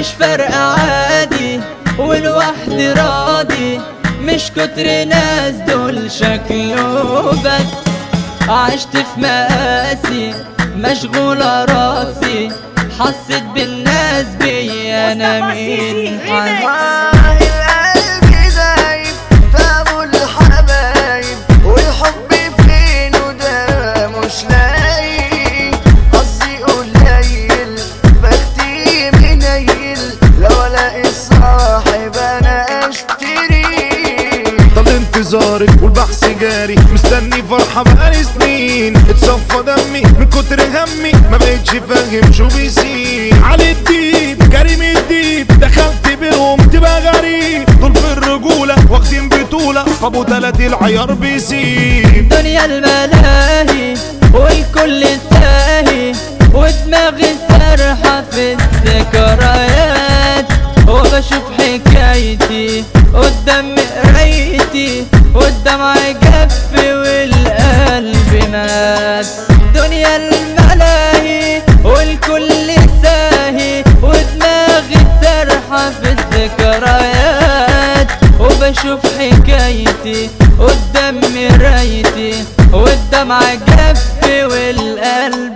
مش فارقة عادي والوحد راضي، مش كتر ناس دول شكله بس. عشت في مقاسي مشغولة راسي، حسيت بالناس بي انا مين حاسس. القلب دايب في ابو الحبايب، والحب فين وده مش لاقي. قصدي قليل بختي منيل، لو الاقي صاحب انا اشتري. طال انتظارك والبحث جاري، مستني فرحة بقالي سنين. اتصفى دمي من كتر همي، ما بقتش فاهم شو بيصير. علي الديب كريم الديب، دخلت بينهم تبقى غريب. دول في الرجولة واخدين بطولة، ابو تلات العيار بيسيب. دنيا الملاهي والكل ساهي، ودماغي سارحة في الذكريات. وبشوف حكايتي قدام مرايتي، والدمع جف والقلب مات. دنيا الملاهي والكل ساهي، ودماغي سارحة في الذكريات. وبشوف حكايتي قدام مرايتي، والدمع جف والقلب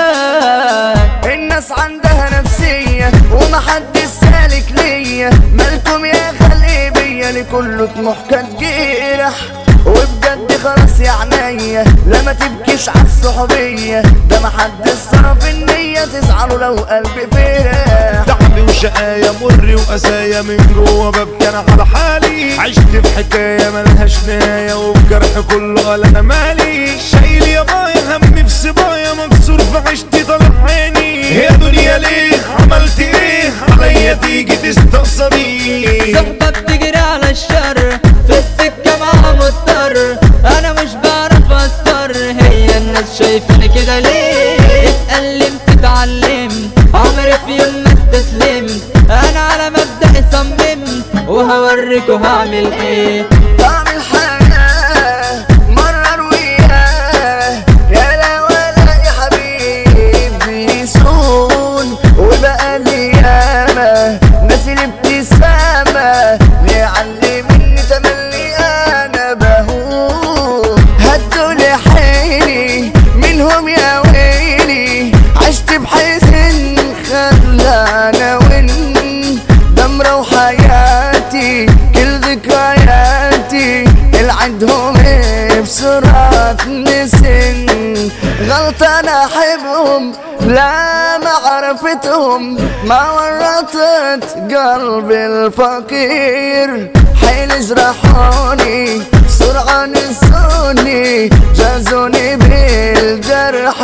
مات. الناس عندها نفسية ومحدش سالك ليا، مالكم يا خلقي بيا لكله طموح كان جرح. وبجد خلاص يا عينيا لا ما تبكيش عالصحوبية، ده محدش صرف النية تزعلوا لو قلبي فرح. تعبي وشقايا مري وقسايا، من جوا ببكي انا على حالي. عشت في حكاية ملهاش نهاية، وفي جرح كله قال انا مالي. شايل يا بايا همي في سبايا، مكسور في عشتي طالع عيني. يا دنيا ليه عملت ايه عليا تيجي تستقصدي؟ صحبة بتجري على الشر في السكة مع مضطر، انا مش بعرف اسطر. هي الناس شايفني كده ليه؟ اتألمت اتعلمت عمري في يوم ما استسلمت. انا على مبدأي صممت وهوريكوا هعمل ايه. بعمل حاجة مرة وياه، يا لا ولا يا حبيبي يسون. وبقى لي ياما ناس الابتسامة ليعلمني تملي انا بهون. هدولي حيلي منهم يا ويلي، عشت بحزن خلانا وين. دمرة وحياتي كل ذكرياتي، العدهم بسرعة تنسن. غلطة انا احبهم لا ما عرفتهم، ما ورطت قلبي الفقير. حيل جرحوني سرعة نسوني، جازوني بالجرح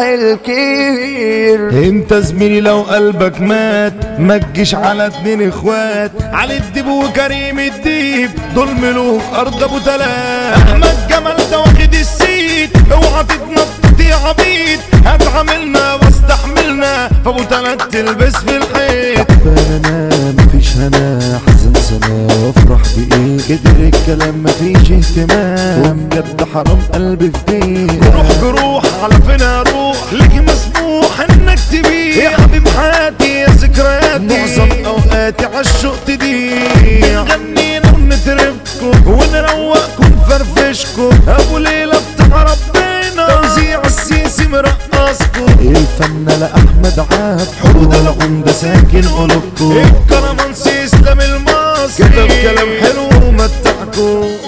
الكبير. انت زميلي لو قلبك مات، ما تجيش على اتنين اخوات. علي الديب وكريم الديب، دول ملوك ارض ابو تلات. احمد جمال ده واخد السيت، اوعى تتنطط يا عبيد. هتعاملنا واستحملنا فابو تلات تلبس في الحيط. انا مفيش هنا حزن سنة وافرح بايه، كتر الكلام مفيش اهتمام، وبجد حرام قلبي في بيه. روح جروح على فين اروح، ليك مسموح انك تبيع. يا حبيب حياتي يا ذكرياتي، معظم اوقاتي عالشوق تضيع. بنغني ونتربكم ونروقكم فرفشكم، ابو ليلى بتاع ربنا توزيع السيسي مرقصكم. الفنة لأحمد عاد، حوده العمدة ساكن قلوبكم. الكرمانسي اسلام المصري كتب كلام حلو ومتعكم.